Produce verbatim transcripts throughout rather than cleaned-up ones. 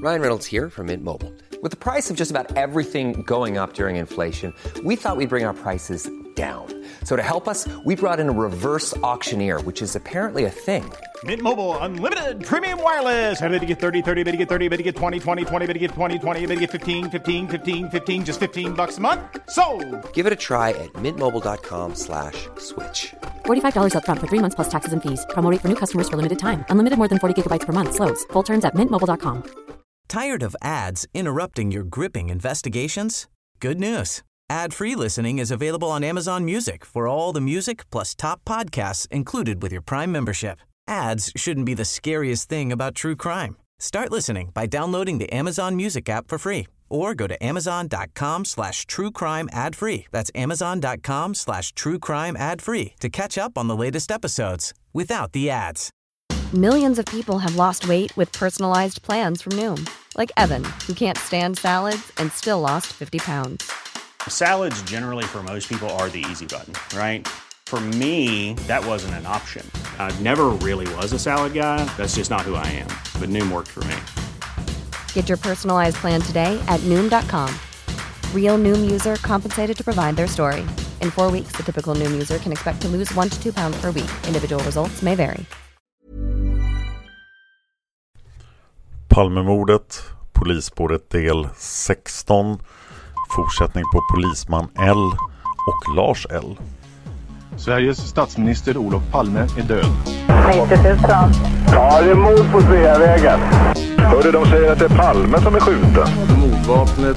Ryan Reynolds here from Mint Mobile. With the price of just about everything going up during inflation, we thought we'd bring our prices down. So to help us, we brought in a reverse auctioneer, which is apparently a thing. Mint Mobile Unlimited Premium Wireless. How to get thirty, thirty, how to get thirty, how to get twenty, twenty, twenty, how to get twenty, twenty, how to get fifteen, fifteen, fifteen, fifteen, just fifteen bucks a month? Sold! Give it a try at mintmobile.com slash switch. forty-five dollars up front for three months plus taxes and fees. Promo rate for new customers for limited time. Unlimited more than forty gigabytes per month. Slows full terms at mint mobile dot com. Tired of ads interrupting your gripping investigations? Good news. Ad-free listening is available on Amazon Music for all the music plus top podcasts included with your Prime membership. Ads shouldn't be the scariest thing about true crime. Start listening by downloading the Amazon Music app for free or go to amazon.com slash true crime ad free. That's amazon.com slash true crime ad free to catch up on the latest episodes without the ads. Millions of people have lost weight with personalized plans from Noom. Like Evan, who can't stand salads and still lost fifty pounds. Salads generally for most people are the easy button, right? For me, that wasn't an option. I never really was a salad guy. That's just not who I am. But Noom worked for me. Get your personalized plan today at Noom dot com. Real Noom user compensated to provide their story. In four weeks, the typical Noom user can expect to lose one to two pounds per week. Individual results may vary. Palmemordet, polisspåret del sexton, fortsättning på polisman L och Lars L. Sveriges statsminister Olof Palme är död. nittio tusen. Ja, det är mord på Sveavägen. Hörde de säger att det är Palme som är skjuten. Mordvapnet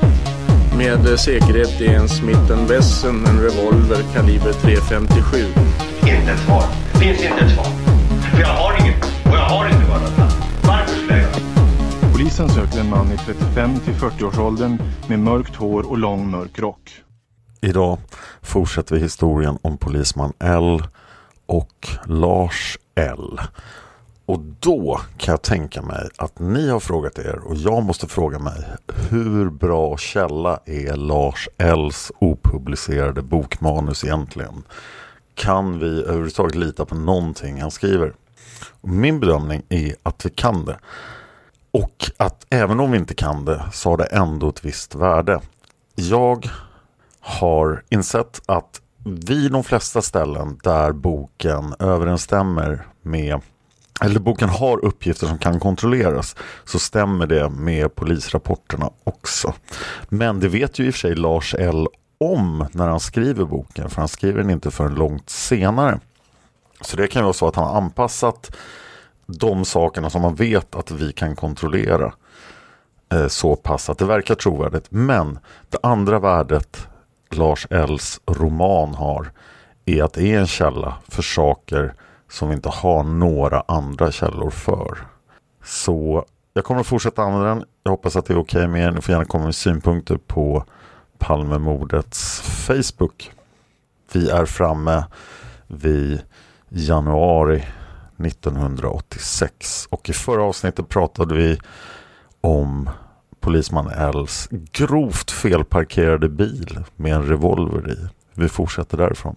med säkerhet är en Smith and Wesson, en revolver kaliber tre femtiosju. Inte ett svar. Finns inte ett svar. För jag har inget. Och jag har inte varit. Varför skulle jag? Polisen söker en man i trettiofem till fyrtio-årsåldern med mörkt hår och lång mörk rock. Idag fortsätter vi historien om polisman L och Lars L. Och då kan jag tänka mig att ni har frågat er och jag måste fråga mig, hur bra källa är Lars L:s opublicerade bokmanus egentligen? Kan vi överhuvudtaget lita på någonting han skriver? Och min bedömning är att vi kan det. Och att även om vi inte kan det så har det ändå ett visst värde. Jag har insett att vid de flesta ställen där boken överensstämmer med, eller boken har uppgifter som kan kontrolleras, så stämmer det med polisrapporterna också. Men det vet ju i och för sig Lars L om när han skriver boken, för han skriver den inte förrän långt senare. Så det kan vara så att han har anpassat de sakerna som man vet att vi kan kontrollera eh, så pass att det verkar trovärdigt. Men det andra värdet Lars L:s roman har är att det är en källa för saker som vi inte har några andra källor för. Så jag kommer att fortsätta använda den. Jag hoppas att det är okej med er. Ni får gärna komma med synpunkter på Palmemordets Facebook. Vi är framme vid januari nittonhundraåttiosex och i förra avsnittet pratade vi om polisman L:s grovt felparkerade bil med en revolver i. Vi fortsätter därifrån.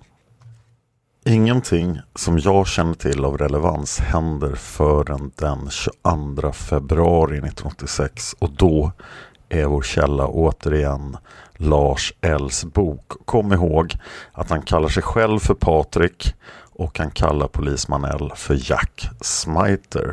Ingenting som jag känner till av relevans händer förrän den tjugoandra februari nittonhundraåttiosex och då är vår källa återigen Lars L:s bok. Kom ihåg att han kallar sig själv för Patrik och han kallar polisman L för Jack Smiter.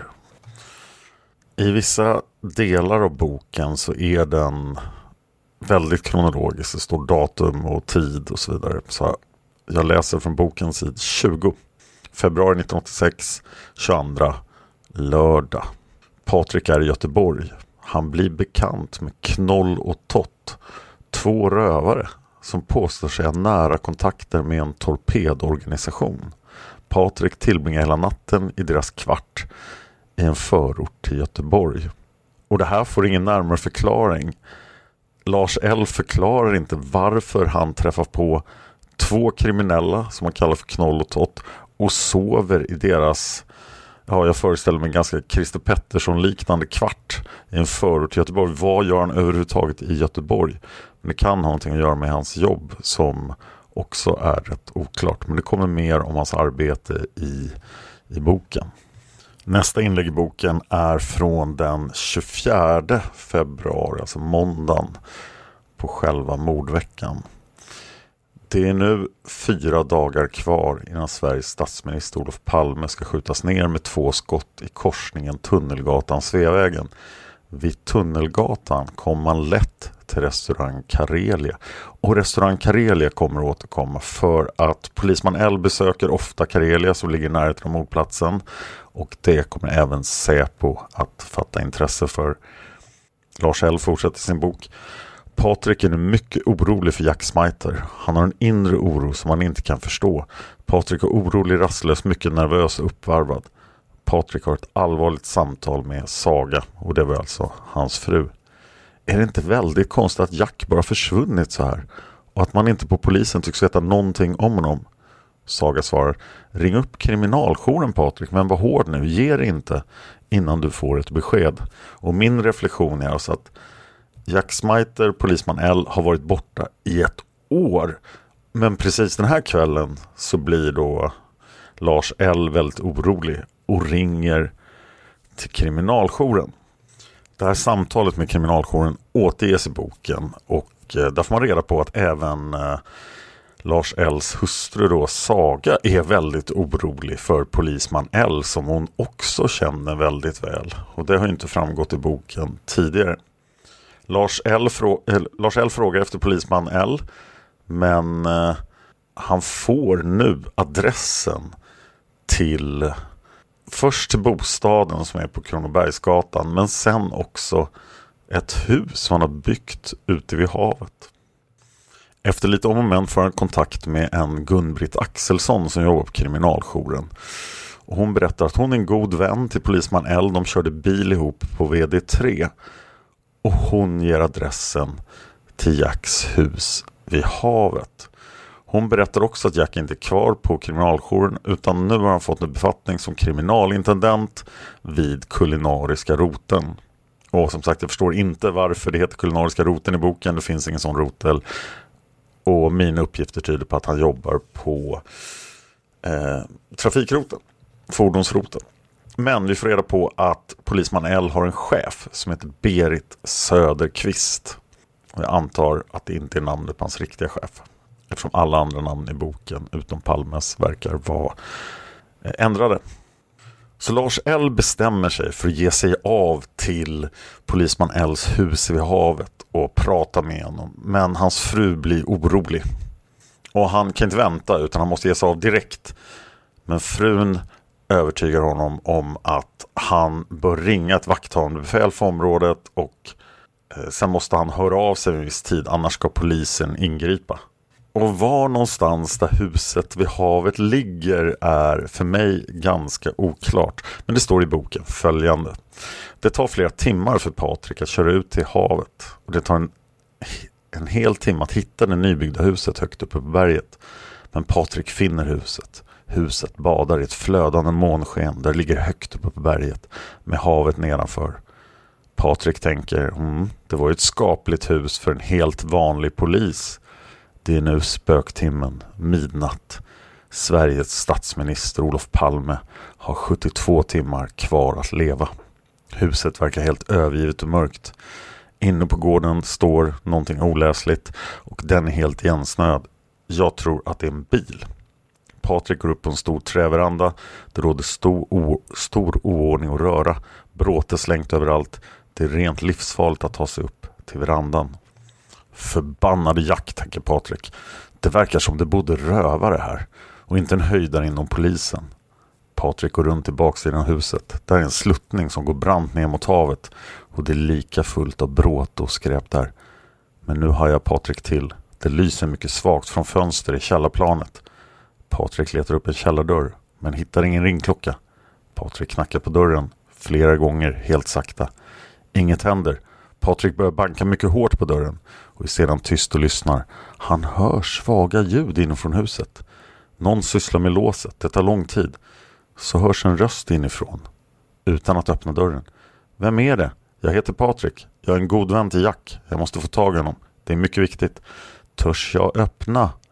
I vissa delar av boken så är den väldigt kronologisk. Det står datum och tid och så vidare. Så jag läser från boken sid tjugo. Februari nittonhundraåttiosex, tjugoandra, lördag. Patrik är i Göteborg. Han blir bekant med Knoll och Tott, två rövare som påstår sig ha nära kontakter med en torpedorganisation. Patrik tillbringar hela natten i deras kvart i en förort till Göteborg. Och det här får ingen närmare förklaring. Lars L förklarar inte varför han träffar på två kriminella som man kallar för Knoll och Tott och sover i deras, ja jag föreställer mig ganska Christer Pettersson-liknande kvart i en förort till Göteborg. Vad gör han överhuvudtaget i Göteborg? Men det kan ha någonting att göra med hans jobb som också är rätt oklart. Men det kommer mer om hans arbete i, i boken. Nästa inlägg i boken är från den tjugofjärde februari, alltså måndagen på själva mordveckan. Det är nu fyra dagar kvar innan Sveriges statsminister Olof Palme ska skjutas ner med två skott i korsningen Tunnelgatan-Sveavägen. Vid Tunnelgatan kommer man lätt till restaurang Karelia. Och restaurang Karelia kommer att återkomma för att polisman L besöker ofta Karelia som ligger nära till mordplatsen. Och det kommer även Säpo att fatta intresse för. Lars L fortsätter sin bok. Patrik är nu mycket orolig för Jack Smiter. Han har en inre oro som han inte kan förstå. Patrik är orolig, rastlös, mycket nervös och uppvarvad. Patrik har ett allvarligt samtal med Saga, och det var alltså hans fru. Är det inte väldigt konstigt att Jack bara försvunnit så här? Och att man inte på polisen tycks veta någonting om honom? Saga svarar, ring upp kriminaljouren Patrik, men var hård nu, ge det inte innan du får ett besked. Och min reflektion är alltså att Jack Smiter, polisman L, har varit borta i ett år. Men precis den här kvällen så blir då Lars L väldigt orolig och ringer till kriminaljouren. Det här samtalet med kriminaljouren återges i boken, och där får man reda på att även eh, Lars Ls hustru då, Saga, är väldigt orolig för polisman L som hon också känner väldigt väl. Och det har inte framgått i boken tidigare. Lars L, frå- äh, Lars L frågar efter polisman L, men eh, han får nu adressen till först till bostaden som är på Kronobergsgatan, men sen också ett hus som han har byggt ute vid havet. Efter lite om och men får han kontakt med en Gun-Britt Axelsson som jobbar på kriminaljouren. Och hon berättar att hon är en god vän till polisman L. De körde bil ihop på V D tre. Och hon ger adressen till Jacks hus vid havet. Hon berättar också att Jack inte är kvar på kriminaljouren, utan nu har han fått en befattning som kriminalintendent vid kulinariska roten. Och som sagt, jag förstår inte varför det heter kulinariska roten i boken. Det finns ingen sån rotel. Och mina uppgifter tyder på att han jobbar på eh, trafikroten, fordonsroten. Men vi får reda på att polisman L har en chef som heter Berit Söderqvist. Och jag antar att det inte är namnet på hans riktiga chef, eftersom alla andra namn i boken utom Palmes verkar vara eh, ändrade. Så Lars L bestämmer sig för att ge sig av till polisman Ls hus vid havet och prata med honom. Men hans fru blir orolig. Och han kan inte vänta, utan han måste ge sig av direkt. Men frun övertygar honom om att han bör ringa ett vakthavande befäl för området. Och eh, sen måste han höra av sig en viss tid, annars ska polisen ingripa. Och var någonstans där huset vid havet ligger är för mig ganska oklart. Men det står i boken följande. Det tar flera timmar för Patrik att köra ut till havet. Och det tar en, en hel timme att hitta det nybyggda huset högt uppe på berget. Men Patrik finner huset. Huset badar i ett flödande månsken där det ligger högt uppe på berget med havet nedanför. Patrik tänker, mm, det var ett skapligt hus för en helt vanlig polis. Det är nu spöktimmen, midnatt. Sveriges statsminister Olof Palme har sjuttiotvå timmar kvar att leva. Huset verkar helt övergivet och mörkt. Inne på gården står någonting oläsligt och den är helt igensnöad. Jag tror att det är en bil. Patrik går upp på en stor träveranda. Det råder stor, o- stor oordning och röra. Bråte slängt överallt. Det är rent livsfarligt att ta sig upp till verandan. Förbannade Jack, tänker Patrik. Det verkar som det bodde rövare här och inte en höjdare inom polisen. Patrik går runt i baksidan av huset. Där är en sluttning som går brant ner mot havet och det är lika fullt av bråte och skräp där. Men nu har jag Patrik till. Det lyser mycket svagt från fönster i källarplanet. Patrik letar upp en källardörr men hittar ingen ringklocka. Patrik knackar på dörren flera gånger helt sakta. Inget händer. Patrik börjar banka mycket hårt på dörren och är sedan tyst och lyssnar. Han hör svaga ljud inifrån huset. Någon sysslar med låset. Det tar lång tid. Så hörs en röst inifrån. Utan att öppna dörren. Vem är det? Jag heter Patrik. Jag är en god vän till Jack. Jag måste få tag i honom. Det är mycket viktigt. Törs jag öppna?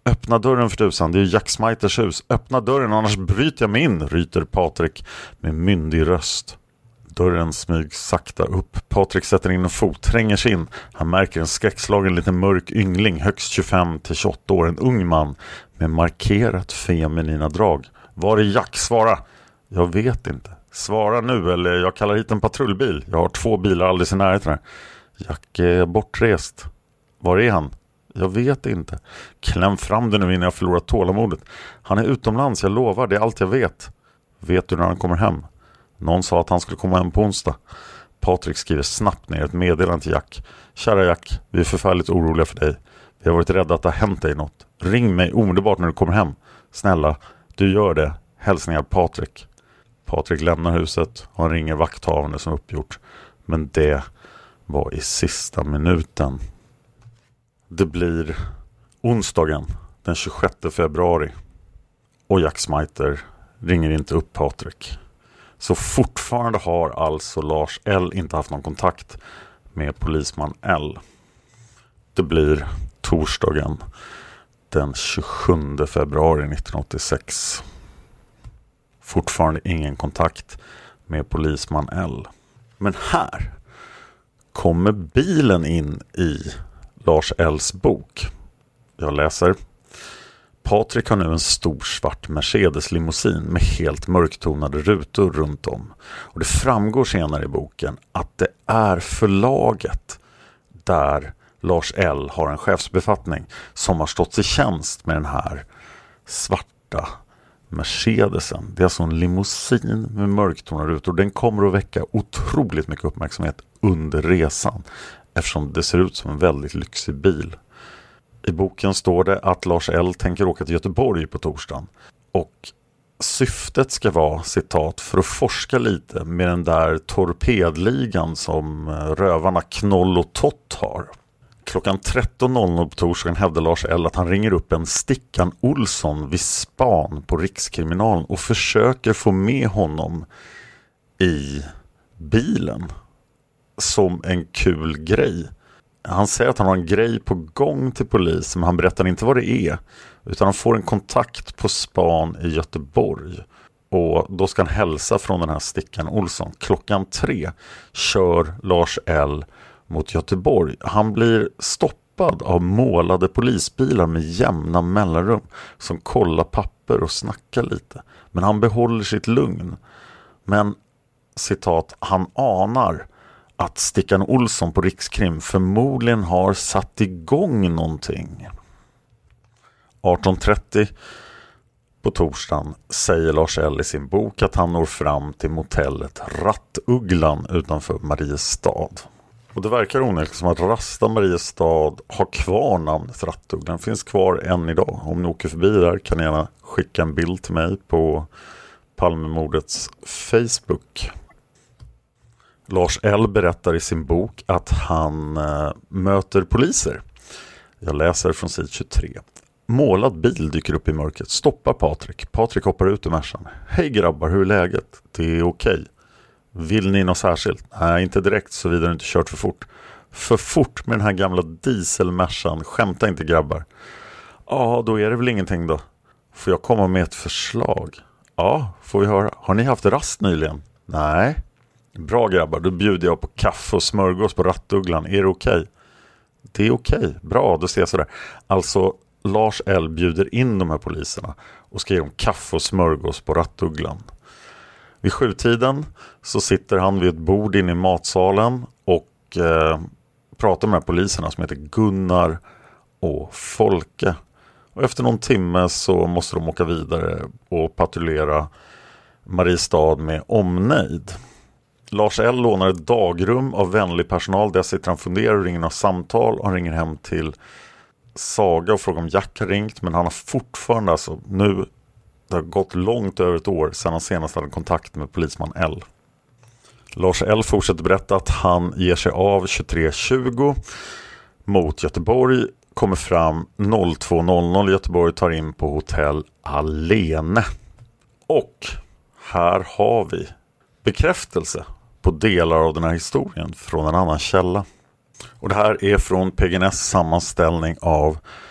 Öppna dörren för tusan, det är Jack Smiters hus. Öppna dörren, annars bryter jag mig in, ryter Patrik med myndig röst. Dörren smygs sakta upp. Patrik sätter in en fot, tränger sig in. Han märker en skräckslagen liten mörk yngling, högst tjugofem till tjugoåtta år. En ung man med markerat feminina drag. Var är Jack? Svara! Jag vet inte. Svara nu eller jag kallar hit en patrullbil. Jag har två bilar alldeles i närheten här. Jack är bortrest. Var är han? Jag vet inte. Kläm fram det nu innan jag förlorar tålamodet. Han är utomlands, jag lovar. Det är allt jag vet. Vet du när han kommer hem? Någon sa att han skulle komma hem på onsdag. Patrik skriver snabbt ner ett meddelande till Jack. Kära Jack, vi är förfärligt oroliga för dig. Vi har varit rädda att det har hänt dig något. Ring mig omedelbart när du kommer hem. Snälla, du gör det. Hälsningar Patrik. Patrik lämnar huset och han ringer vakthavande som uppgjort. Men det var i sista minuten. Det blir onsdagen den tjugosjätte februari. Och Jack Smiter ringer inte upp Patrik. Så fortfarande har alltså Lars L inte haft någon kontakt med polisman L. Det blir torsdagen den tjugosjunde februari nittonhundraåttiosex. Fortfarande ingen kontakt med polisman L. Men här kommer bilen in i Lars L:s bok. Jag läser. Patrik har nu en stor svart Mercedes-limousin med helt mörktonade rutor runt om. Och det framgår senare i boken att det är förlaget där Lars L har en chefsbefattning som har stått i tjänst med den här svarta Mercedesen. Det är alltså en limousin med mörktonade rutor. Den kommer att väcka otroligt mycket uppmärksamhet under resan eftersom det ser ut som en väldigt lyxig bil. I boken står det att Lars L tänker åka till Göteborg på torsdagen. Och syftet ska vara, citat, för att forska lite med den där torpedligan som rövarna Knoll och Tott har. Klockan tretton noll noll på torsdagen hävdar Lars L att han ringer upp en Stickan Olsson vid span på Rikskriminalen och försöker få med honom i bilen som en kul grej. Han säger att han har en grej på gång till polis, men han berättar inte vad det är. Utan han får en kontakt på span i Göteborg. Och då ska han hälsa från den här Stickan Olsson. Klockan tre kör Lars L mot Göteborg. Han blir stoppad av målade polisbilar med jämna mellanrum som kollar papper och snackar lite. Men han behåller sitt lugn. Men, citat, han anar att Stickan Olsson på Rikskrim förmodligen har satt igång någonting. arton trettio på torsdagen säger Lars L i sin bok att han når fram till motellet Rattugglan utanför Mariestad. Och det verkar onekligen som att Rasta Mariestad har kvar namnet Rattugglan. Finns kvar än idag. Om ni åker förbi där kan ni gärna skicka en bild till mig på Palmemordets Facebook. Lars L berättar i sin bok att han äh, möter poliser. Jag läser från sid tjugotre. Målad bil dyker upp i mörkret. Stoppar Patrik. Patrik hoppar ut ur Mercan. Hej grabbar, hur är läget? Det är okej. Vill ni något särskilt? Nej, inte direkt så vidare inte kört för fort. För fort med den här gamla dieselmercan. Skämta inte grabbar. Ja, då är det väl ingenting då. Får jag komma med ett förslag? Ja, får vi höra. Har ni haft rast nyligen? Nej. Bra grabbar, då bjuder jag på kaffe och smörgås på Rattugglan. Är det okej? Okay? Det är okej. Okay. Bra, då ses jag sådär. Alltså, Lars L bjuder in de här poliserna och ska ge dem kaffe och smörgås på Rattugglan. Vid sjutiden så sitter han vid ett bord inne i matsalen och eh, pratar med de här poliserna som heter Gunnar och Folke. Och efter någon timme så måste de åka vidare och patrullera Mariestad med omnejd. Lars L lånar ett dagrum av vänlig personal. Där sitter han funderar och ringer några samtal. Och han ringer hem till Saga och frågar om Jack har ringt. Men han har fortfarande, alltså nu, det har gått långt över ett år sedan han senast hade kontakt med polisman L. Lars L fortsätter berätta att han ger sig av tjugotre tjugo mot Göteborg. Kommer fram två noll noll i Göteborg, tar in på hotell Alene. Och här har vi bekräftelse på delar av den här historien från en annan källa. Och det här är från P G N S sammanställning av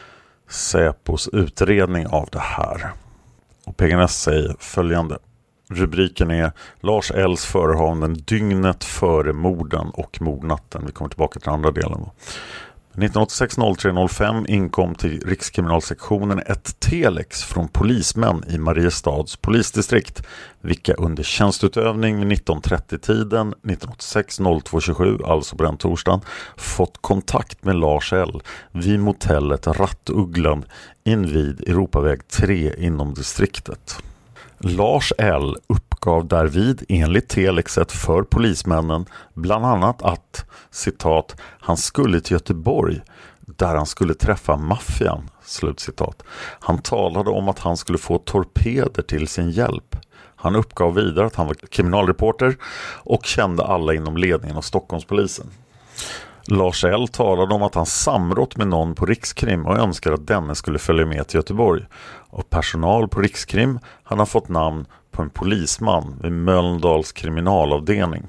Säpos utredning av det här. Och P G N S säger följande. Rubriken är Lars L:s förehavanden dygnet före morden och mordnatten. Vi kommer tillbaka till andra delen då. nitton åttiosex noll tre noll fem inkom till Rikskriminalsektionen ett telex från polismän i Mariestads polisdistrikt, vilka under tjänstutövning vid nitton trettio-tiden nitton åttiosex noll två tjugosju, alltså på den torsdagen, fått kontakt med Lars L vid motellet Rattugglan invid Europaväg tre inom distriktet. Lars L uppgav därvid enligt telexet för polismännen bland annat att, citat, han skulle till Göteborg där han skulle träffa maffian, slutcitat. Han talade om att han skulle få torpeder till sin hjälp. Han uppgav vidare att han var kriminalreporter och kände alla inom ledningen av Stockholmspolisen. Lars L talade om att han samrått med någon på Rikskrim och önskade att denne skulle följa med till Göteborg. Och personal på Rikskrim han har fått namn på en polisman vid Mölndals kriminalavdelning.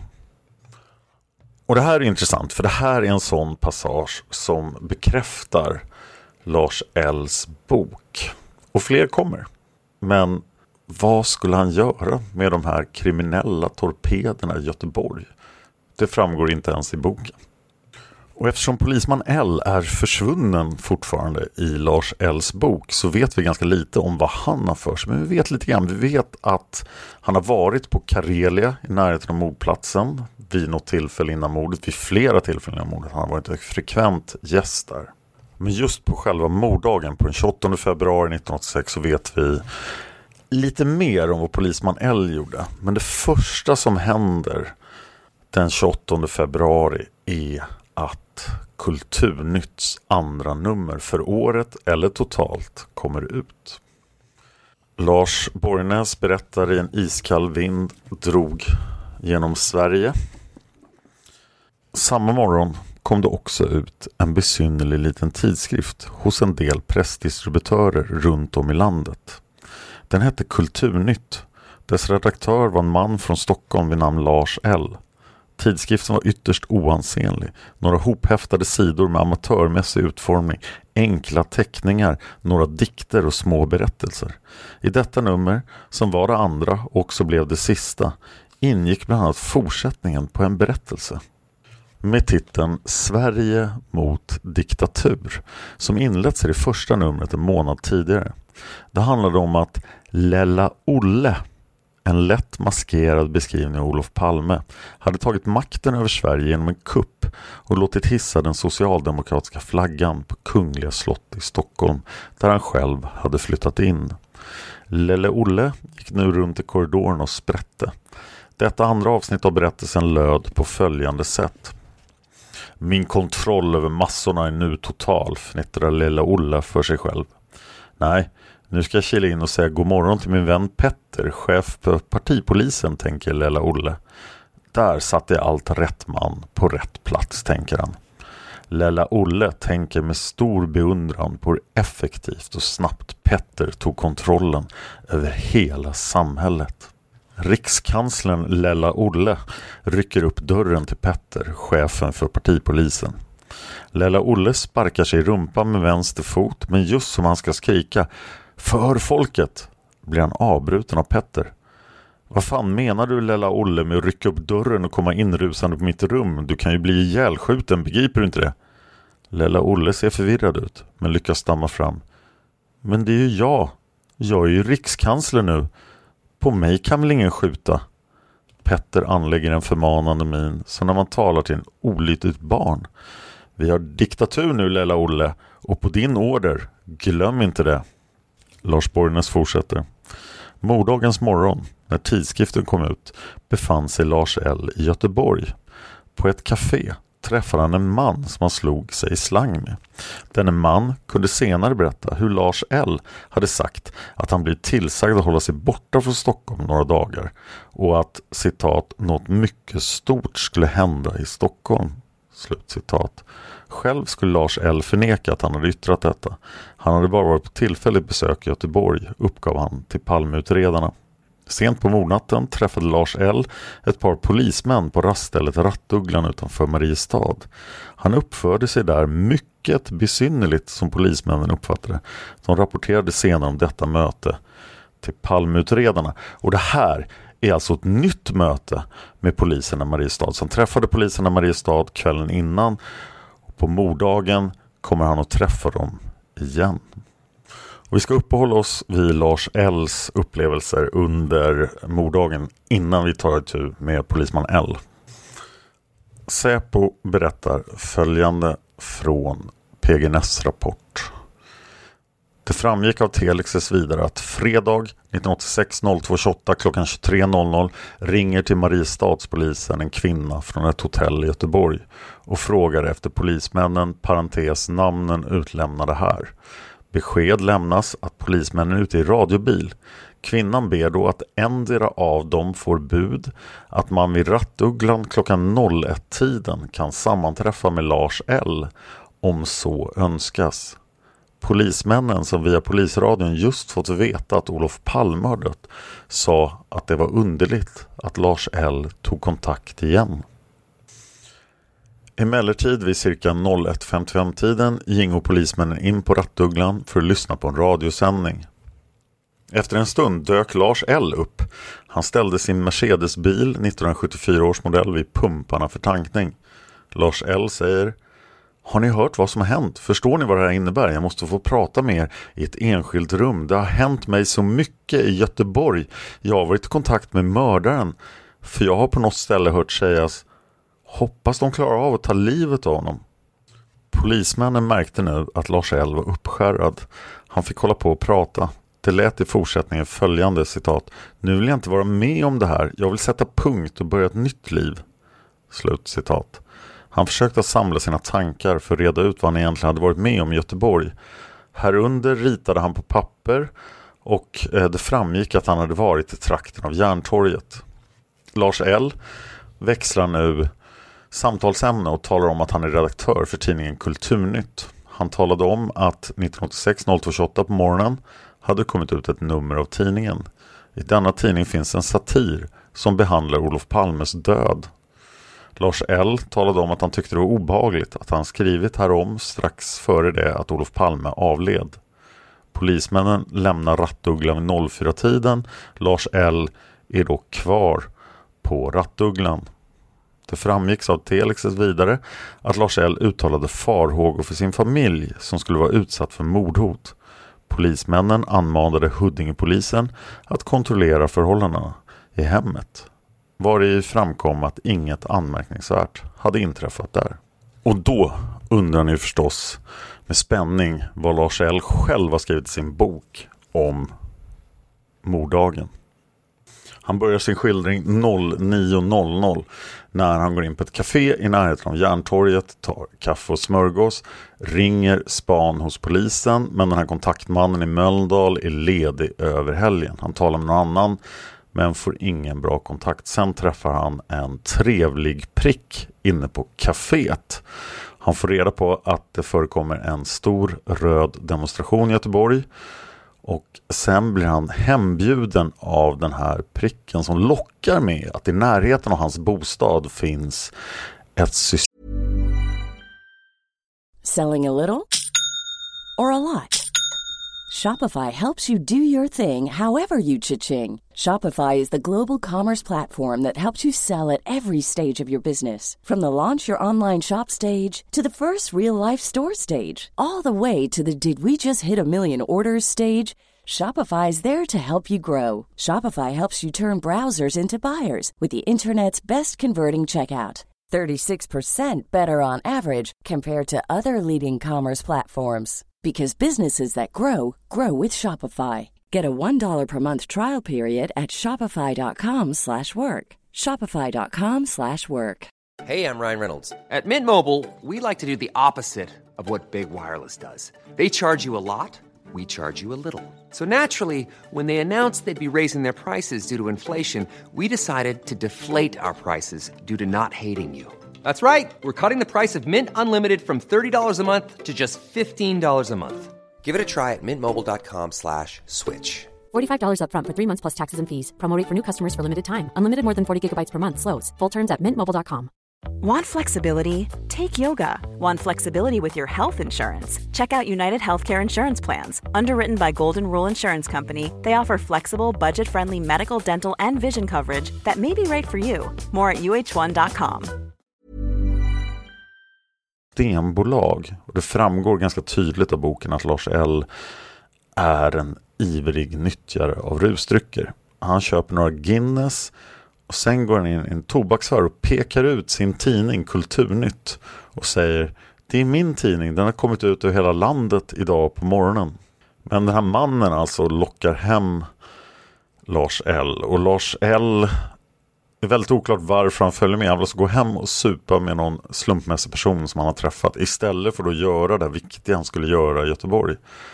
Och det här är intressant, för det här är en sån passage som bekräftar Lars L:s bok. Och fler kommer. Men vad skulle han göra med de här kriminella torpederna i Göteborg? Det framgår inte ens i boken. Och eftersom polisman L är försvunnen fortfarande i Lars L:s bok så vet vi ganska lite om vad han har för sig. Men vi vet lite grann. Vi vet att han har varit på Karelia i närheten av mordplatsen vid något tillfälle innan mordet. Vid flera tillfällen innan mordet. Han har varit en frekvent gäst där. Men just på själva morddagen på den tjugoåttonde februari nitton åttiosex så vet vi lite mer om vad polisman L gjorde. Men det första som händer den tjugoåttonde februari är att Kulturnytts andra nummer för året eller totalt kommer ut. Lars Borgnäs berättar i en iskall vind drog genom Sverige. Samma morgon kom det också ut en besynnerlig liten tidskrift hos en del pressdistributörer runt om i landet. Den hette Kulturnytt. Dess redaktör var en man från Stockholm vid namn Lars L. Tidskriften var ytterst oansenlig. Några hophäftade sidor med amatörmässig utformning, enkla teckningar, några dikter och små berättelser. I detta nummer, som var det andra och också blev det sista, ingick bland annat fortsättningen på en berättelse. Med titeln Sverige mot diktatur, som inletts i det första numret en månad tidigare. Det handlade om att Lella Olle, en lätt maskerad beskrivning av Olof Palme, hade tagit makten över Sverige genom en kupp och låtit hissa den socialdemokratiska flaggan på Kungliga slott i Stockholm, där han själv hade flyttat in. Lelle Olle gick nu runt i korridoren och sprätte. Detta andra avsnitt av berättelsen löd på följande sätt. Min kontroll över massorna är nu total, fnittrar Lelle Olle för sig själv. Nej, nu ska jag kila in och säga god morgon till min vän Petter, chef på partipolisen, tänker Lella Olle. Där satte jag allt rätt man på rätt plats, tänker han. Lella Olle tänker med stor beundran på hur effektivt och snabbt Petter tog kontrollen över hela samhället. Rikskanslern Lella Olle rycker upp dörren till Petter, chefen för partipolisen. Lella Olle sparkar sig i rumpan med vänster fot, men just som han ska skrika för folket blir han avbruten av Petter. Vad fan menar du, Lella Olle, med att rycka upp dörren och komma inrusande på mitt rum? Du kan ju bli ihjälskjuten, begriper du inte det? Lella Olle ser förvirrad ut, men lyckas stamma fram. Men det är ju jag. Jag är ju rikskansler nu. På mig kan väl ingen skjuta? Petter anlägger en förmanande min, så när man talar till en olyckligt barn. Vi har diktatur nu, Lella Olle, och på din order, glöm inte det. Lars Borgnäs fortsätter. Morddagens morgon, när tidskriften kom ut, befann sig Lars L i Göteborg. På ett café träffade han en man som han slog sig i slang med. Denne man kunde senare berätta hur Lars L hade sagt att han blivit tillsagd att hålla sig borta från Stockholm några dagar och att, citat, något mycket stort skulle hända i Stockholm. Slutcitat. Själv skulle Lars L förneka att han hade yttrat detta. Han hade bara varit på tillfälligt besök i Göteborg, uppgav han till Palmeutredarna. Sent på mordnatten träffade Lars L ett par polismän på raststället Rattugglan utanför Mariestad. Han uppförde sig där mycket mycket besynnerligt som polismännen uppfattade. De rapporterade senare om detta möte till Palmeutredarna. Och det här är alltså ett nytt möte med poliserna i Mariestad. Som träffade poliserna i Mariestad kvällen innan. Och på morddagen kommer han att träffa dem igen. Och vi ska uppehålla oss vid Lars L:s upplevelser under morddagen innan vi tar itu med polisman L. Säpo berättar följande från P G N S rapport. Det framgick av Telexes vidare att fredag nittonhundraåttiosex två tjugoåtta klockan tjugotre noll noll ringer till Mariestadspolisen en kvinna från ett hotell i Göteborg och frågar efter polismännen, parentes namnen utlämnade här. Besked lämnas att polismännen är ute i radiobil. Kvinnan ber då att endera av dem får bud att man vid Rattugglan klockan ett-tiden kan sammanträffa med Lars L om så önskas. Polismännen som via polisradion just fått veta att Olof Palme har dött sa att det var underligt att Lars L tog kontakt igen. Emellertid vid cirka ett femtiofem-tiden gingo polismännen in på Rattugglan för att lyssna på en radiosändning. Efter en stund dök Lars L upp. Han ställde sin Mercedes-bil nittonhundrasjuttiofyra års modell vid pumparna för tankning. Lars L säger: har ni hört vad som har hänt? Förstår ni vad det här innebär? Jag måste få prata med er i ett enskilt rum. Det har hänt mig så mycket i Göteborg. Jag har varit i kontakt med mördaren. För jag har på något ställe hört sägas: hoppas de klarar av att ta livet av honom. Polismännen märkte nu att Lars L var uppskärrad. Han fick hålla på och prata. Det lät i fortsättningen följande citat: nu vill jag inte vara med om det här. Jag vill sätta punkt och börja ett nytt liv. Slut citat. Han försökte samla sina tankar för att reda ut vad han egentligen hade varit med om i Göteborg. Härunder ritade han på papper och det framgick att han hade varit i trakten av Järntorget. Lars L växlar nu samtalsämne och talar om att han är redaktör för tidningen Kulturnytt. Han talade om att nittonhundraåttiosex två tjugoåtta på morgonen hade kommit ut ett nummer av tidningen. I denna tidning finns en satir som behandlar Olof Palmes död. Lars L talade om att han tyckte det var obehagligt att han skrivit härom strax före det att Olof Palme avled. Polismännen lämnar Rattugglan vid fyra-tiden. Lars L är då kvar på Rattugglan. Det framgick av Telexes vidare att Lars L uttalade farhågor för sin familj som skulle vara utsatt för mordhot. Polismännen anmanade Huddingepolisen att kontrollera förhållandena i hemmet. Var det framkom att inget anmärkningsvärt hade inträffat där. Och då undrar ni förstås med spänning vad Lars L själv har skrivit i sin bok om morddagen. Han börjar sin skildring nio noll noll när han går in på ett café i närheten av Järntorget, tar kaffe och smörgås, ringer span hos polisen, men den här kontaktmannen i Mölndal är ledig över helgen. Han talar med någon annan men får ingen bra kontakt. Sen träffar han en trevlig prick inne på kaféet. Han får reda på att det förekommer en stor röd demonstration i Göteborg. Och sen blir han hembjuden av den här pricken som lockar med att i närheten av hans bostad finns ett system. Selling a little or a lot? Shopify helps you do your thing however you cha-ching. Shopify is the global commerce platform that helps you sell at every stage of your business. From the launch your online shop stage to the first real-life store stage. All the way to the did we just hit a million orders stage. Shopify is there to help you grow. Shopify helps you turn browsers into buyers with the internet's best converting checkout. thirty-six percent better on average compared to other leading commerce platforms. Because businesses that grow, grow with Shopify. Get a one dollar per month trial period at shopify.com slash work. Shopify.com slash work. Hey, I'm Ryan Reynolds. At Mint Mobile, we like to do the opposite of what Big Wireless does. They charge you a lot, we charge you a little. So naturally, when they announced they'd be raising their prices due to inflation, we decided to deflate our prices due to not hating you. That's right. We're cutting the price of Mint Unlimited from thirty dollars a month to just fifteen dollars a month. Give it a try at mintmobile.com slash switch. forty-five dollars up front for three months plus taxes and fees. Promo rate for new customers for limited time. Unlimited more than forty gigabytes per month slows. Full terms at mint mobile dot com. Want flexibility? Take yoga. Want flexibility with your health insurance? Check out United Healthcare Insurance Plans. Underwritten by Golden Rule Insurance Company, they offer flexible, budget-friendly medical, dental, and vision coverage that may be right for you. More at U H one dot com. Stenbolag. Och det framgår ganska tydligt av boken att Lars L är en ivrig nyttjare av rusdrycker. Han köper några Guinness och sen går han in i en tobaksaffär och pekar ut sin tidning Kulturnytt och säger: det är min tidning, den har kommit ut över hela landet idag på morgonen. Men den här mannen alltså lockar hem Lars L. Och Lars L är väldigt oklart varför han följer med. Han vill alltså gå hem och supa med någon slumpmässig person som han har träffat istället för att göra det viktiga han skulle göra i Göteborg.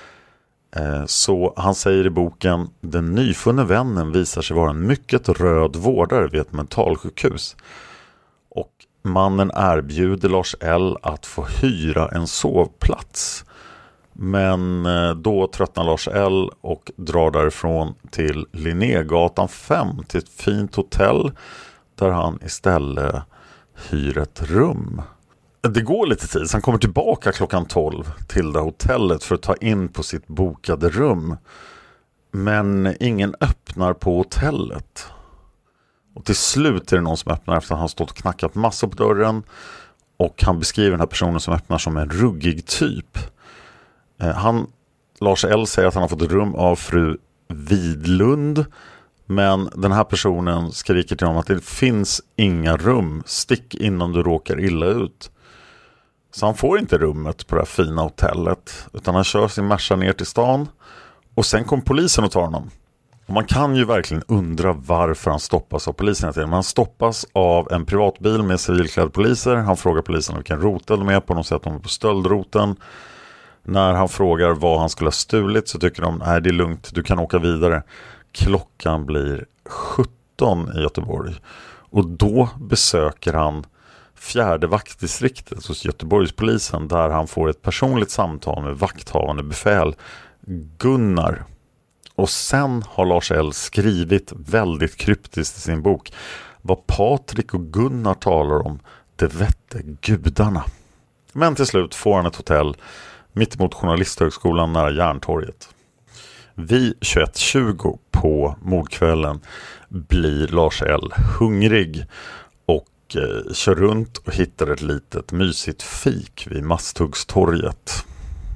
Så han säger i boken: den nyfunne vännen visar sig vara en mycket röd vårdare vid ett mentalsjukhus. Och mannen erbjuder Lars L att få hyra en sovplats. Men då tröttnar Lars L och drar därifrån till Linnégatan fem, till ett fint hotell där han istället hyr ett rum. Det går lite tid, så han kommer tillbaka klockan tolv till det hotellet för att ta in på sitt bokade rum. Men ingen öppnar på hotellet. Och till slut är det någon som öppnar efter att han stått och knackat massor på dörren. Och han beskriver den här personen som öppnar som en ruggig typ. Han, Lars L, säger att han har fått rum av fru Widlund. Men den här personen skriker till honom att det finns inga rum. Stick innan du råkar illa ut. Så han får inte rummet på det här fina hotellet, utan han kör sin Merca ner till stan. Och sen kom polisen och tar honom. Och man kan ju verkligen undra varför han stoppas av polisen. Men han stoppas av en privatbil med civilklädda poliser. Han frågar polisen vilken rotel de är på. De säger att de är på stöldroten. När han frågar vad han skulle ha stulit så tycker de: nej, det är lugnt, du kan åka vidare. Klockan blir sjutton i Göteborg. Och då besöker han fjärde vaktdistriktet hos Göteborgspolisen, där han får ett personligt samtal med vakthavande befäl Gunnar. Och sen har Lars L skrivit väldigt kryptiskt i sin bok: vad Patrik och Gunnar talar om, det vette gudarna. Men till slut får han ett hotell mitt emot Journalisthögskolan nära Järntorget. Vid tjugoett tjugo på mordkvällen blir Lars L hungrig och eh, kör runt och hittar ett litet mysigt fik vid Masthuggstorget.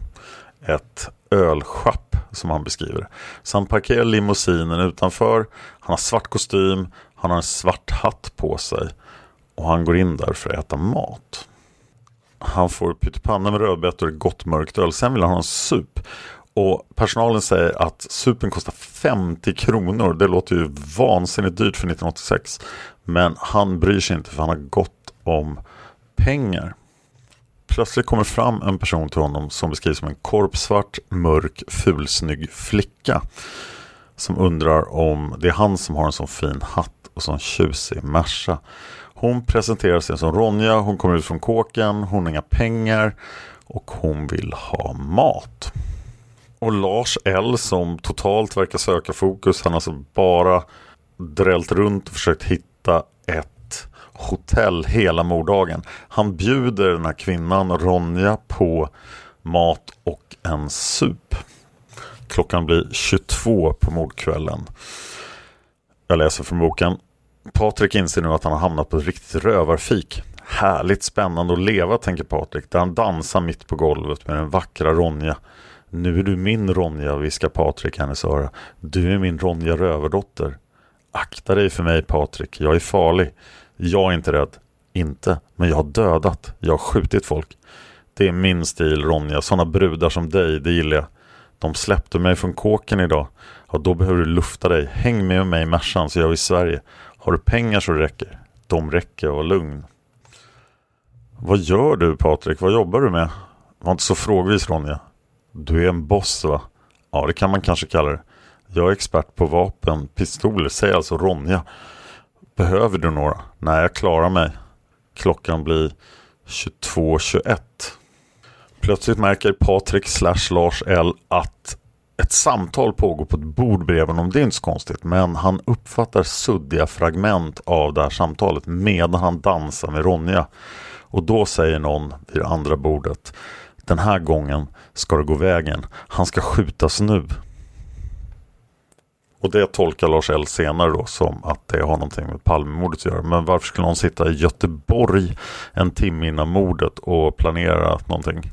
Ett ölschapp som han beskriver. Så han parkerar limousinen utanför. Han har svart kostym, han har en svart hatt på sig och han går in där för att äta mat. Han får pyttipanna med rödbetor och gott mörkt öl. Sen vill han ha en sup. Och personalen säger att supen kostar femtio kronor. Det låter ju vansinnigt dyrt för nittonhundraåttiosex. Men han bryr sig inte, för han har gott om pengar. Plötsligt kommer fram en person till honom som beskrivs som en korpsvart, mörk, fulsnygg flicka. Som undrar om det är han som har en sån fin hatt och sån tjusig Merca. Hon presenterar sig som Ronja, hon kommer ut från kåken, hon har inga pengar och hon vill ha mat. Och Lars L, som totalt verkar söka fokus, han har alltså bara drällt runt och försökt hitta ett hotell hela morddagen. Han bjuder den här kvinnan, Ronja, på mat och en sup. Klockan blir tjugotvå på mordkvällen. Jag läser från boken. Patrik inser nu att han har hamnat på ett riktigt rövarfik. Härligt spännande att leva, tänker Patrik, där han dansar mitt på golvet med den vackra Ronja. Nu är du min Ronja, viskar Patrik hennes öra. Du är min Ronja rövardotter. Akta dig för mig, Patrik, jag är farlig. Jag är inte rädd. Inte, men jag har dödat. Jag har skjutit folk. Det är min stil, Ronja. Sådana brudar som dig, det gillar jag. De släppte mig från kåken idag. Ja, då behöver du lufta dig. Häng med mig i Mercan så jag är i Sverige. Har du pengar så det räcker. De räcker, och lugn. Vad gör du, Patrik? Vad jobbar du med? Var inte så frågvis, Ronja. Du är en boss, va? Ja, det kan man kanske kalla det. Jag är expert på vapen, pistoler, säger alltså Ronja. Behöver du några? Nej, jag klarar mig. Klockan blir tjugotvå tjugoett. Plötsligt märker Patrik slash Lars L att Ett samtal pågår på ett bord bredvid honom, det är inte så konstigt, men han uppfattar suddiga fragment av det här samtalet medan han dansar med Ronja. Och då säger någon vid det andra bordet: den här gången ska det gå vägen. Han ska skjutas nu. Och det tolkar Lars L senare då som att det har någonting med Palmemordet att göra. Men varför skulle någon sitta i Göteborg en timme innan mordet och planera någonting?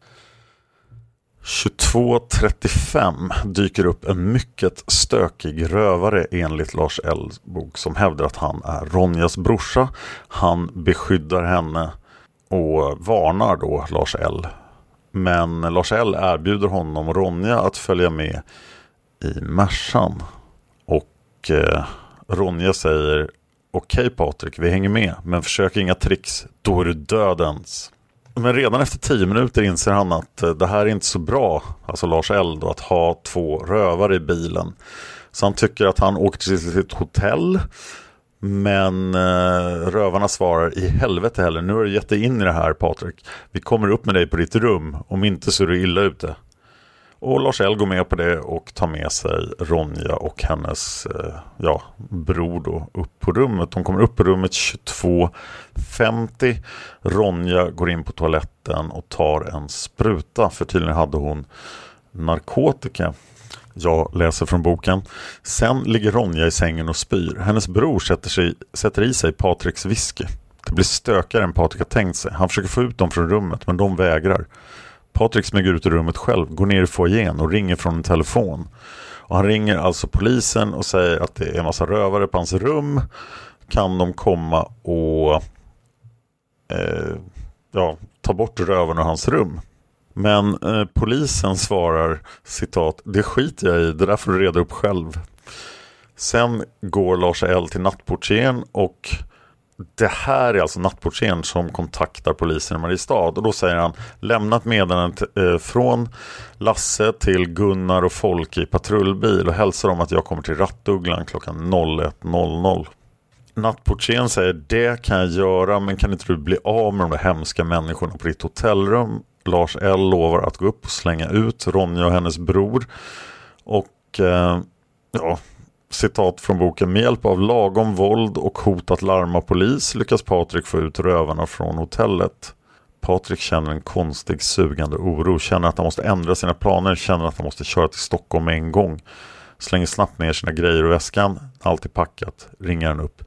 tjugotvå trettiofem dyker upp en mycket stökig rövare enligt Lars L:s bok som hävdar att han är Ronjas brorsa. Han beskyddar henne och varnar då Lars L. Men Lars L erbjuder honom och Ronja att följa med i Mersan. Och eh, Ronja säger: okej Patrik, vi hänger med, men försök inga tricks, då är du dödens. Men redan efter tio minuter inser han att eh, det här är inte så bra, alltså Lars L då, att ha två rövare i bilen. Så han tycker att han åker till sitt hotell. Men eh, rövarna svarar: i helvete heller, nu har du gett dig in i det här Patrik. Vi kommer upp med dig på ditt rum, om inte så är du illa ute. Och Lars L går med på det och tar med sig Ronja och hennes eh, ja, bror då upp på rummet. De kommer upp på rummet tjugotvå femtio. Ronja går in på toaletten och tar en spruta, för tydligen hade hon narkotika. Jag läser från boken. Sen ligger Ronja i sängen och spyr. Hennes bror sätter, sig, sätter i sig Patriks whisky. Det blir stökare än Patrik har tänkt sig. Han försöker få ut dem från rummet, men de vägrar. Patrik smyger ut i rummet själv, går ner i foajén och ringer från en telefon. Och han ringer alltså polisen och säger att det är en massa rövare på hans rum. Kan de komma och eh, ja, ta bort rövarna ur hans rum? Men eh, polisen svarar, citat: det skiter jag i, det där får du reda upp själv. Sen går Lars L till nattportieren, och det här är alltså nattportieren som kontaktar polisen i Mariestad. Och då säger han: lämnat meddelandet eh, från Lasse till Gunnar och folk i patrullbil och hälsar dem att jag kommer till Rattugglan klockan noll ett noll noll. Nattportieren säger: det kan jag göra, men kan inte du bli av med de där hemska människorna på ditt hotellrum? Lars L lovar att gå upp och slänga ut Ronja och hennes bror. Och eh, ja, citat från boken: med hjälp av lagom våld och hot att larma polis lyckas Patrik få ut rövarna från hotellet. Patrik känner en konstig sugande oro, känner att han måste ändra sina planer, känner att han måste köra till Stockholm med en gång. Slänger snabbt ner sina grejer i väskan, allt är packat, ringer han upp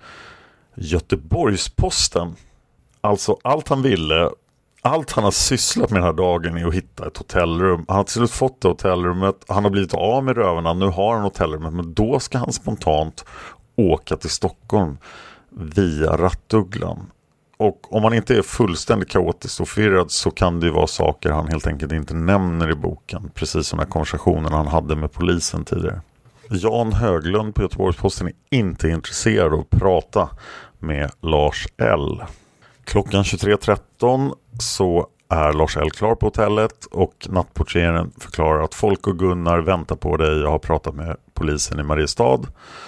Göteborgsposten. Alltså allt han ville, allt han har sysslat med den här dagen är att hitta ett hotellrum. Han har till slut fått det hotellrummet, han har blivit av med rövarna, nu har han hotellrummet, men då ska han spontant åka till Stockholm via Rattugglan. Och om man inte är fullständigt kaotiskt och förvirrad så kan det ju vara saker han helt enkelt inte nämner i boken, precis som den här konversationen han hade med polisen tidigare. Jan Höglund på Göteborgsposten är inte intresserad av att prata med Lars L. Klockan tjugotre tretton så är Lars L klar på hotellet och nattportieren förklarar att folk och Gunnar väntar på dig. Jag har pratat med polisen i Mariestad.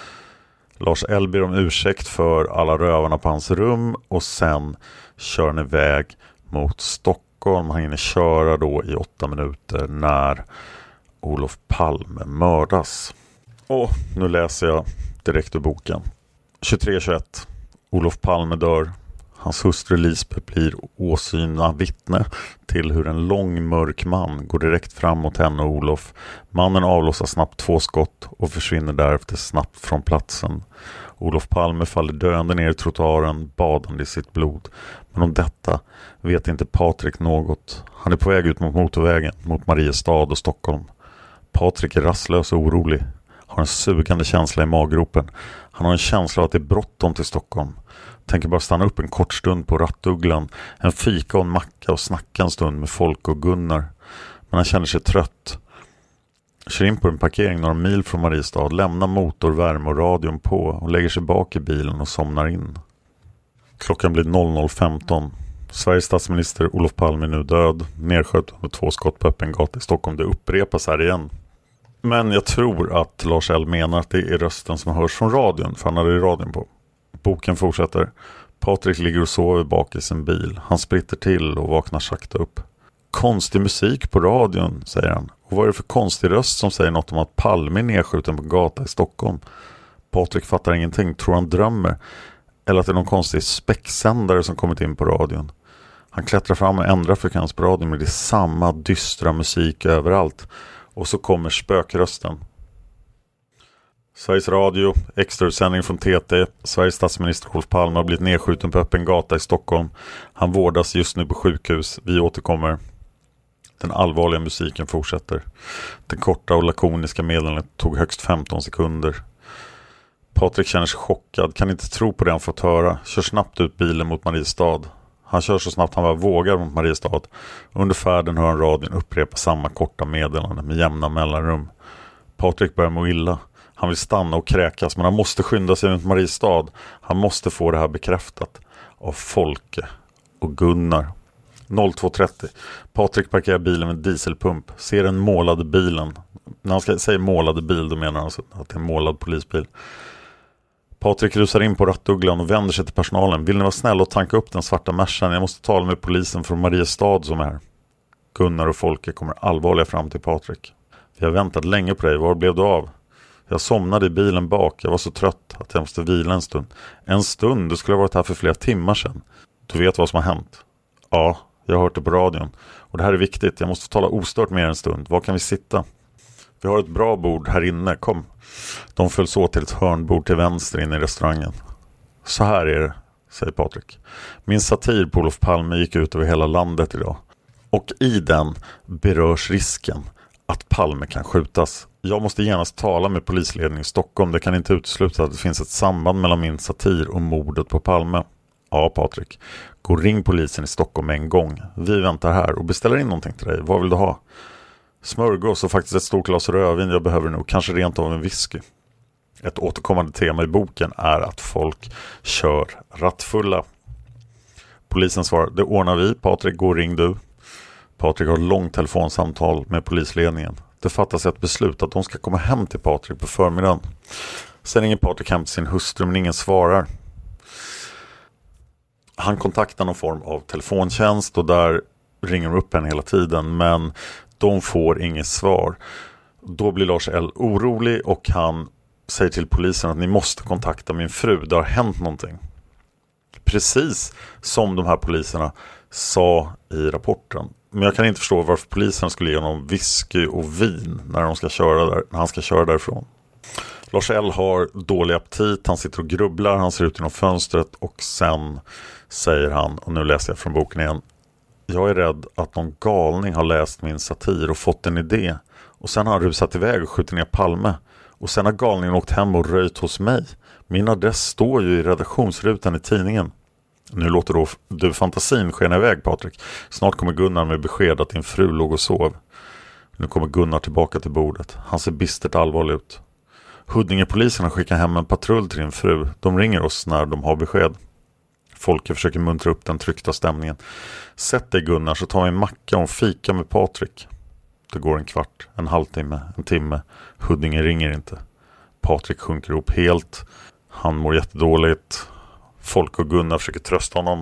Lars L ber om ursäkt för alla rövarna på hans rum och sen kör han iväg mot Stockholm. Han hinner köra då i åtta minuter när Olof Palme mördas. Och nu läser jag direkt ur boken. tjugotre tjugoett. Olof Palme dör. Hans hustru Lisbeth blir åsyna vittne till hur en lång mörk man går direkt fram mot henne och Olof. Mannen avlossar snabbt två skott och försvinner därefter snabbt från platsen. Olof Palme faller döende ner i trottoaren, badande i sitt blod. Men om detta vet inte Patrik något. Han är på väg ut mot motorvägen, mot Mariestad och Stockholm. Patrik är rastlös och orolig. Har en sugande känsla i maggropen. Han har en känsla av att det är bråttom till Stockholm. Tänker bara stanna upp en kort stund på Rattugglan, en fika och en macka och snacka en stund med folk och Gunnar. Men han känner sig trött. Kör in på en parkering några mil från Mariestad, lämnar motor, värme och radion på och lägger sig bak i bilen och somnar in. Klockan blir noll noll femton. Sveriges statsminister Olof Palme är nu död, nedskjuten med två skott på öppen gata i Stockholm. Det upprepas här igen. Men jag tror att Lars L menar att det är rösten som hörs från radion, för han hade ju radion på. Boken fortsätter. Patrik ligger och sover bak i sin bil. Han spritter till och vaknar sakta upp. Konstig musik på radion, säger han. Och vad är det för konstig röst som säger något om att Palme är nedskjuten på gata i Stockholm? Patrik fattar ingenting, tror han drömmer. Eller att det är någon konstig späcksändare som kommit in på radion. Han klättrar fram och ändrar frekvens på radion, men det är samma dystra musik överallt. Och så kommer spökrösten. Sveriges Radio, extrautsändning från T T. Sveriges statsminister Olof Palme har blivit nedskjuten på öppen gata i Stockholm. Han vårdas just nu på sjukhus. Vi återkommer. Den allvarliga musiken fortsätter. Den korta och lakoniska meddelandet tog högst femton sekunder. Patrik känner sig chockad, kan inte tro på det han fått höra. Kör snabbt ut bilen mot Mariestad. Han kör så snabbt han bara vågar mot Mariestad. Under färden hör han radion upprepa samma korta meddelande med jämna mellanrum. Patrik börjar må illa. Han vill stanna och kräkas, men han måste skynda sig mot Mariestad. Han måste få det här bekräftat av Folke och Gunnar. noll två trettio. Patrik parkerar bilen med dieselpump. Ser den målade bilen. När han ska säga målade bil, då menar han alltså att det är en målad polisbil. Patrik rusar in på rattugglan och vänder sig till personalen. Vill ni vara snälla och tanka upp den svarta Mercan? Jag måste tala med polisen från Mariestad som är här. Gunnar och Folke kommer allvarliga fram till Patrik. Vi har väntat länge på dig. Var blev du av? Jag somnade i bilen bak. Jag var så trött att jag måste vila en stund. En stund? Du skulle ha varit här för flera timmar sedan. Du vet vad som har hänt? Ja, jag har hört det på radion. Och det här är viktigt. Jag måste tala ostört med er en stund. Var kan vi sitta? Vi har ett bra bord här inne. Kom. De föll så till ett hörnbord till vänster in i restaurangen. Så här är det, säger Patrik. Min satir på Olof Palme gick ut över hela landet idag. Och i den berörs risken att Palme kan skjutas. Jag måste genast tala med polisledningen i Stockholm. Det kan inte utesluta att det finns ett samband mellan min satir och mordet på Palme. Ja, Patrik. Gå och ring polisen i Stockholm en gång. Vi väntar här och beställer in någonting till dig. Vad vill du ha? Smörgås och faktiskt ett stort glas rödvin. Jag behöver nog kanske rent av en whisky. Ett återkommande tema i boken är att folk kör rattfulla. Polisen svarar, det ordnar vi. Patrik, gå och ring du. Patrik har ett långt telefonsamtal med polisledningen. Det fattas ett beslut att de ska komma hem till Patrik på förmiddagen. Sen ringer Patrik hem till sin hustru, men ingen svarar. Han kontaktar någon form av telefontjänst och där ringer de upp henne hela tiden, men de får inget svar. Då blir Lars L orolig och han säger till polisen att ni måste kontakta min fru. Det har hänt någonting. Precis som de här poliserna sa i rapporten. Men jag kan inte förstå varför polisen skulle ge honom whisky och vin när, de ska köra där, när han ska köra därifrån. Lars L har dålig aptit, han sitter och grubblar, han ser ut genom fönstret och sen säger han, och nu läser jag från boken igen. Jag är rädd att någon galning har läst min satir och fått en idé. Och sen har han rusat iväg och skjutit ner Palme. Och sen har galningen åkt hem och röjt hos mig. Min adress står ju i redaktionsrutan i tidningen. Nu låter då du fantasin skena iväg, Patrik. Snart kommer Gunnar med besked att din fru låg och sov. Nu kommer Gunnar tillbaka till bordet. Han ser bistert allvarlig ut. Huddingepolisen har skickat hem en patrull till din fru. De ringer oss när de har besked. Folke försöker muntra upp den tryckta stämningen. Sätt dig Gunnar så tar vi en macka och en fika med Patrik. Det går en kvart, en halvtimme, en timme. Huddinge ringer inte. Patrik sjunker ihop helt. Han mår jättedåligt. Folke och Gunnar försöker trösta honom.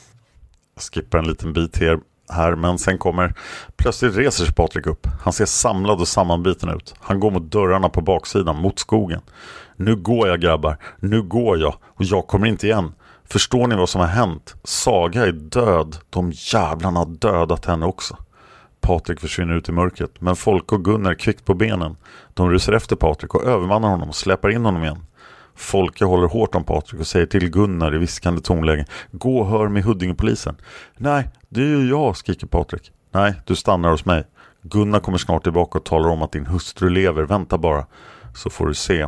Jag skippar en liten bit här, här men sen kommer... Plötsligt reser sig Patrik upp. Han ser samlad och sammanbiten ut. Han går mot dörrarna på baksidan, mot skogen. Nu går jag grabbar, nu går jag och jag kommer inte igen. Förstår ni vad som har hänt? Saga är död. De jävlarna har dödat henne också. Patrik försvinner ut i mörkret. Men Folke och Gunnar är kvickt på benen. De rusar efter Patrik och övermannar honom och släpar in honom igen. Folke håller hårt om Patrik och säger till Gunnar i viskande tonläge. Gå och hör med Huddingepolisen. Nej, det är ju jag, skriker Patrik. Nej, du stannar hos mig. Gunnar kommer snart tillbaka och talar om att din hustru lever. Vänta bara, så får du se.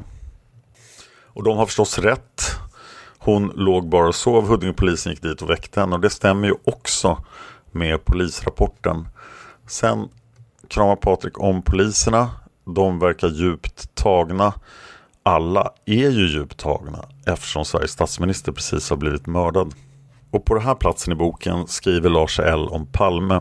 Och de har förstås rätt. Hon låg bara och sov. Huddingepolisen gick dit och väckte henne. Och det stämmer ju också med polisrapporten. Sen kramar Patrik om poliserna. De verkar djupt tagna. Alla är ju djupt tagna eftersom Sveriges statsminister precis har blivit mördad. Och på den här platsen i boken skriver Lars L om Palme.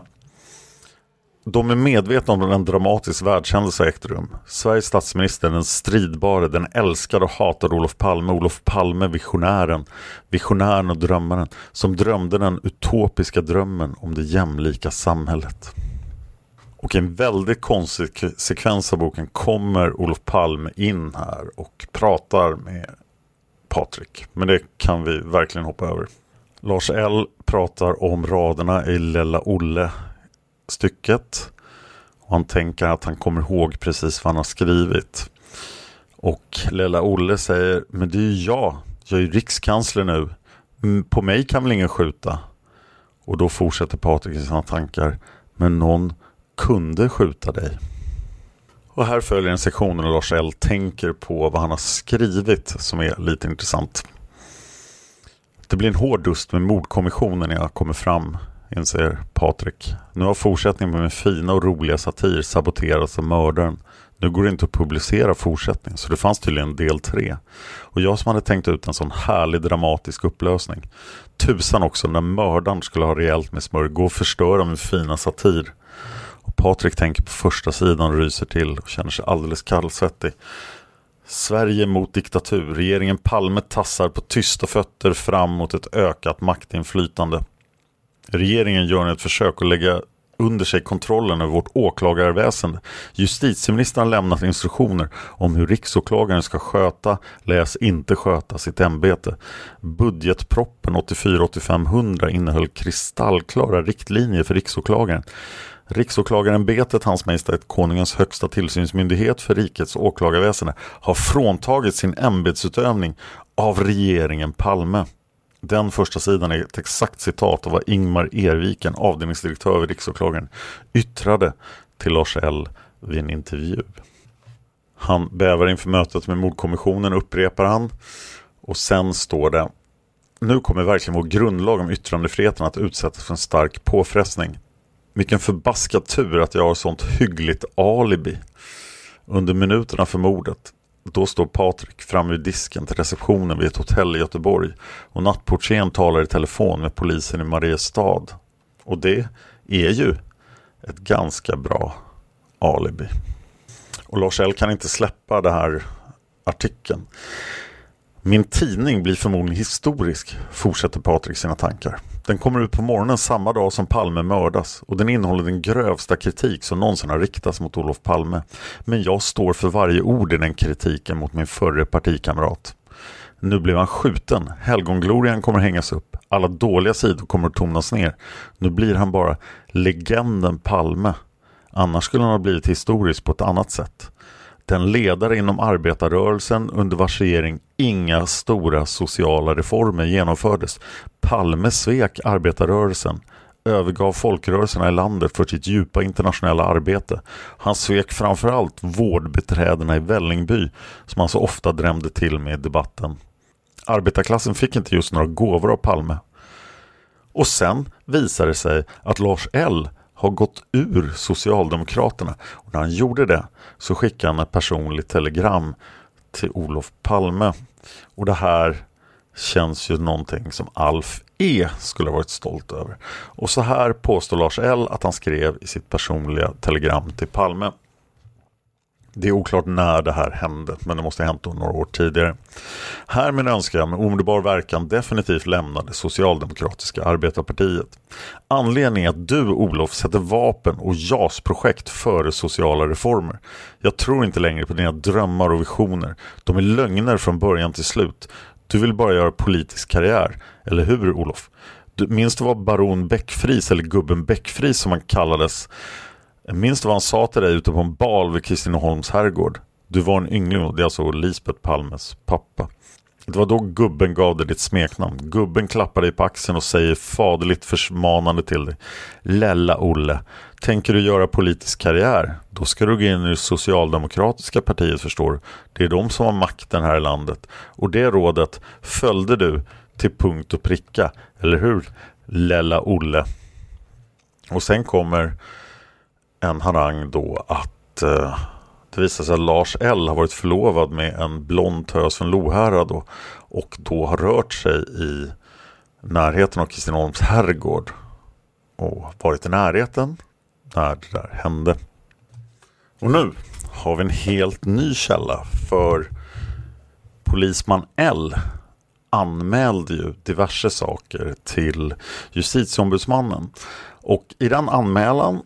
De är medvetna om att en dramatisk världshändelse ägt rum. Sveriges statsminister, den stridbare, den älskade och hatade Olof Palme. Olof Palme, visionären, visionären och drömmaren, som drömde den utopiska drömmen om det jämlika samhället. Och i en väldigt konstig sekvens av boken kommer Olof Palme in här och pratar med Patrik. Men det kan vi verkligen hoppa över. Lars L pratar om raderna i Lella Olle-stycket. Och han tänker att han kommer ihåg precis vad han har skrivit. Och Lella Olle säger, men det är ju jag. Jag är ju rikskansler nu. På mig kan väl ingen skjuta? Och då fortsätter Patrik i sina tankar. Men någon kunde skjuta dig. Och här följer en sektion där Lars L tänker på vad han har skrivit som är lite intressant. Det blir en hård dust med mordkommissionen när jag kommer fram, inser Patrik. Nu har fortsättningen med min fina och roliga satir saboterats av mördaren. Nu går det inte att publicera fortsättningen, så det fanns tydligen en del tre. Och jag som hade tänkt ut en sån härlig dramatisk upplösning. Tusan också när mördaren skulle ha rejält med smör, gå och förstöra min fina satir. Och Patrik tänker på första sidan, ryser till och känner sig alldeles kallsvettig. Sverige mot diktatur. Regeringen Palme tassar på tysta fötter fram mot ett ökat maktinflytande. Regeringen gör ett försök att lägga under sig kontrollen över vårt åklagarväsende. Justitieministern har lämnat instruktioner om hur riksåklagaren ska sköta, läs inte sköta sitt ämbete. Budgetproppen åttiofyra åttiofem hundra innehöll kristallklara riktlinjer för riksåklagaren. Riksåklagarämbetet, hans majestät konungens högsta tillsynsmyndighet för rikets åklagarväsende, har fråntagit sin ämbetsutövning av regeringen Palme. Den första sidan är ett exakt citat av vad Ingmar Erviken, avdelningsdirektör vid riksåklagaren, yttrade till Lars L vid en intervju. Han bävar inför mötet med mordkommissionen, upprepar han. Och sen står det: nu kommer verkligen vår grundlag om yttrandefriheten att utsättas för en stark påfrestning. Vilken förbaskad tur att jag har sånt hyggligt alibi. Under minuterna för mordet, då står Patrik fram vid disken till receptionen vid ett hotell i Göteborg. Och nattportieren talar i telefon med polisen i Mariestad. Och det är ju ett ganska bra alibi. Och Lars L kan inte släppa det här artikeln. Min tidning blir förmodligen historisk, fortsätter Patrik sina tankar. Den kommer ut på morgonen samma dag som Palme mördas och den innehåller den grövsta kritik som någonsin har riktats mot Olof Palme. Men jag står för varje ord i den kritiken mot min förre partikamrat. Nu blev han skjuten, helgonglorian kommer hängas upp, alla dåliga sidor kommer att tonas ner. Nu blir han bara legenden Palme. Annars skulle han ha blivit historisk på ett annat sätt. Den ledare inom arbetarrörelsen under vars regering inga stora sociala reformer genomfördes. Palme svek arbetarrörelsen, övergav folkrörelserna i landet för sitt djupa internationella arbete. Han svek framförallt vårdbeträdena i Vällingby som han så ofta drämde till med i debatten. Arbetarklassen fick inte just några gåvor av Palme. Och sen visade det sig att Lars L har gått ur Socialdemokraterna. Och när han gjorde det så skickade han ett personligt telegram till Olof Palme. Och det här känns ju någonting som Alf E skulle ha varit stolt över. Och så här påstår Lars L att han skrev i sitt personliga telegram till Palme. Det är oklart när det här hände, men det måste ha hänt några år tidigare. Härmed önskar jag med omedelbar verkan definitivt lämna det socialdemokratiska arbetarpartiet. Anledningen är att du, Olof, sätter vapen och J A S-projekt före sociala reformer. Jag tror inte längre på dina drömmar och visioner. De är lögner från början till slut. Du vill bara göra politisk karriär, eller hur, Olof? Du, minns du vad baron Bäckfris, eller gubben Bäckfris som han kallades? Minns du vad han sa till dig ute på en bal vid Kristineholms herrgård? Du var en yngling, det är alltså Lisbeth Palmes pappa. Det var då gubben gav dig ditt smeknamn. Gubben klappar dig på axeln och säger faderligt försmanande till dig: Lella Olle, tänker du göra politisk karriär? Då ska du gå in i det socialdemokratiska partiet, förstår du. Det är de som har makten här i landet. Och det rådet följde du till punkt och pricka, eller hur, Lella Olle? Och sen kommer en harang då att eh, det visar sig att Lars L har varit förlovad med en blond tös från Lohärad då, och då har rört sig i närheten av Kristineholms herrgård och varit i närheten när det där hände. Och nu har vi en helt ny källa, för polisman L anmälde ju diverse saker till justitieombudsmannen, och i den anmälan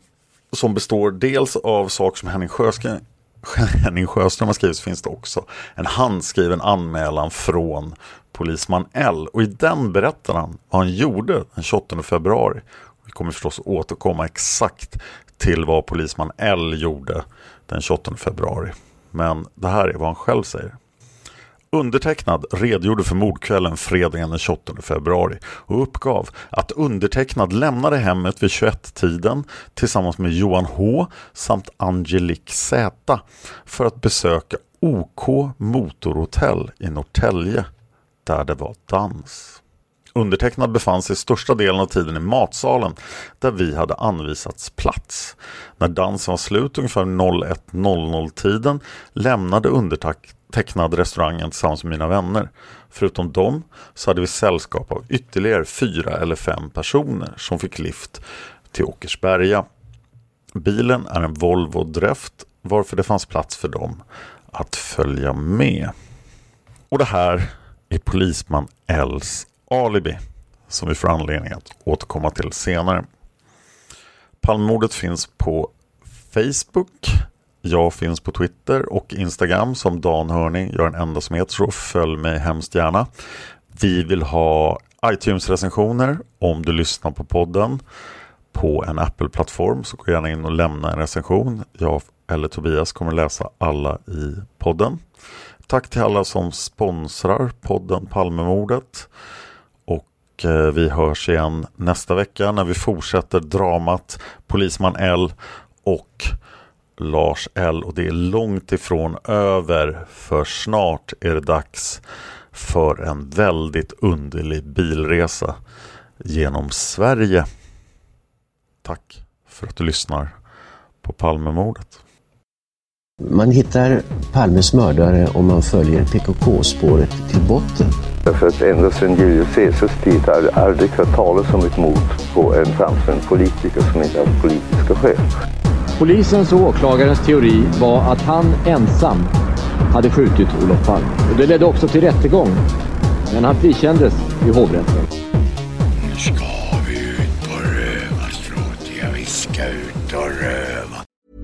som består dels av saker som Henning Sjöström, Henning Sjöström har skrivit, så finns det också en handskriven anmälan från polisman L. Och i den berättar han vad han gjorde den tjugoåttonde februari. Vi kommer förstås återkomma exakt till vad polisman L gjorde den tjugoåttonde februari. Men det här är vad han själv säger. Undertecknad redogjorde för mordkvällen fredagen den tjugoåttonde februari och uppgav att undertecknad lämnade hemmet vid tjugoett-tiden tillsammans med Johan H samt Angelique Z för att besöka O K Motorhotell i Norrtälje där det var dans. Undertecknad befann sig största delen av tiden i matsalen där vi hade anvisats plats. När dansen var slut ungefär ett noll noll-tiden lämnade undertecknad restaurangen tillsammans med mina vänner. Förutom dem så hade vi sällskap av ytterligare fyra eller fem personer som fick lift till Åkersberga. Bilen är en Volvo Dreft varför det fanns plats för dem att följa med. Och det här är polisman L's alibi som vi får anledning att återkomma till senare. Palmemordet finns på Facebook. Jag finns på Twitter och Instagram som Dan Hörning. Jag är den enda som heter så. Följ mig hemskt gärna. Vi vill ha iTunes-recensioner om du lyssnar på podden på en Apple-plattform, så gå gärna in och lämna en recension. Jag eller Tobias kommer läsa alla i podden. Tack till alla som sponsrar podden Palmemordet. Och eh, vi hörs igen nästa vecka när vi fortsätter dramat Polisman L och Lars L. Och det är långt ifrån över, för snart är det dags för en väldigt underlig bilresa genom Sverige. Tack för att du lyssnar på Palmemordet. Man hittar Palmes mördare om man följer P K K-spåret till botten. Därför att ända sedan Julius Caesars tid har det aldrig hört talas om ett mord på en framstående politiker som inte har politiska skäl. Polisens och åklagarens teori var att han ensam hade skjutit Olof Palme. Och det ledde också till rättegång. Men han frikändes i hovrätten. Nu ska vi ut på rövarstråt. Ja, vi ska ut och röva.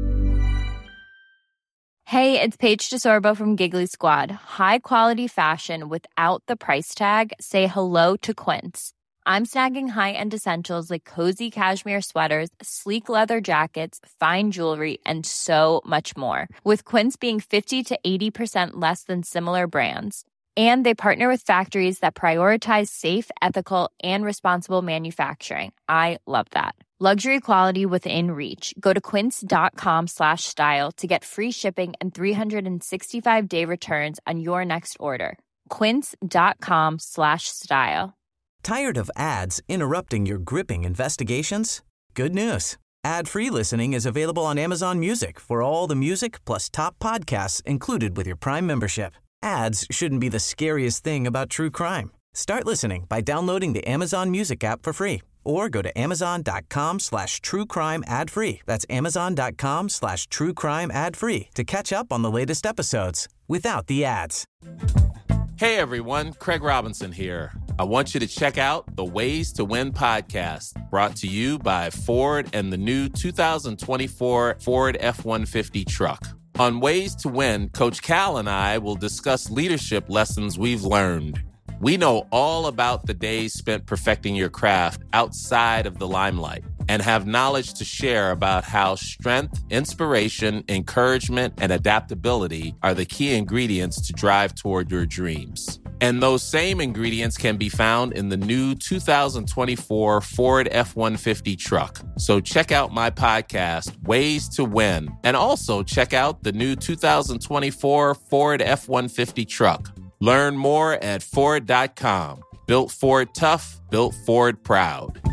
Hey, it's Paige DeSorbo from Giggly Squad. High quality fashion without the price tag. Say hello to Quince. I'm snagging high-end essentials like cozy cashmere sweaters, sleek leather jackets, fine jewelry, and so much more. With Quince being fifty to eighty percent less than similar brands. And they partner with factories that prioritize safe, ethical, and responsible manufacturing. I love that. Luxury quality within reach. Go to quince.com slash style to get free shipping and three sixty-five day returns on your next order. Quince.com slash style. Tired of ads interrupting your gripping investigations? Good news. Ad-free listening is available on Amazon Music for all the music plus top podcasts included with your Prime membership. Ads shouldn't be the scariest thing about true crime. Start listening by downloading the Amazon Music app for free or go to amazon.com slash true crime ad free. That's amazon.com slash true crime ad free to catch up on the latest episodes without the ads. Hey everyone, Craig Robinson here. I want you to check out the Ways to Win podcast, brought to you by Ford and the new two thousand twenty-four Ford F one fifty truck. On Ways to Win, Coach Cal and I will discuss leadership lessons we've learned. We know all about the days spent perfecting your craft outside of the limelight and have knowledge to share about how strength, inspiration, encouragement, and adaptability are the key ingredients to drive toward your dreams. And those same ingredients can be found in the new two thousand twenty-four Ford F one fifty truck. So check out my podcast, Ways to Win, and also check out the new two thousand twenty-four Ford F one fifty truck. Learn more at Ford dot com. Built Ford tough, built Ford proud.